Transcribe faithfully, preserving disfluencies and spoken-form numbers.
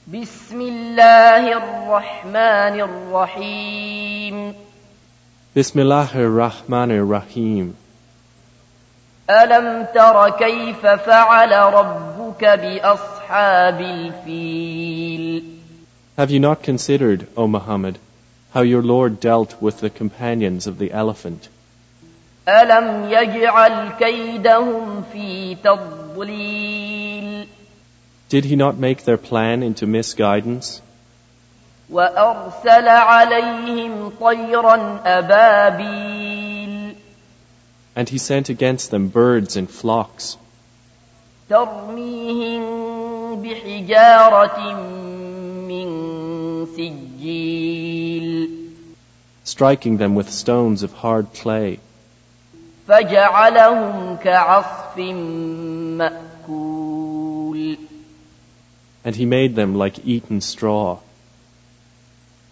بسم الله الرحمن الرحيم Bismillahir Rahmanir Rahim. ألم تر كيف فعل ربك بأصحاب الفيل Have you not considered, O Muhammad, how your Lord dealt with the companions of the elephant? ألم يجعل كيدهم في تضليل Did he not make their plan into misguidance? وأرسل عليهم طيرا أبابيل And he sent against them birds in flocks, ترميهم بحجارة من سجيل striking them with stones of hard clay, فجعلهم كعصف مأكول and he made them like eaten straw.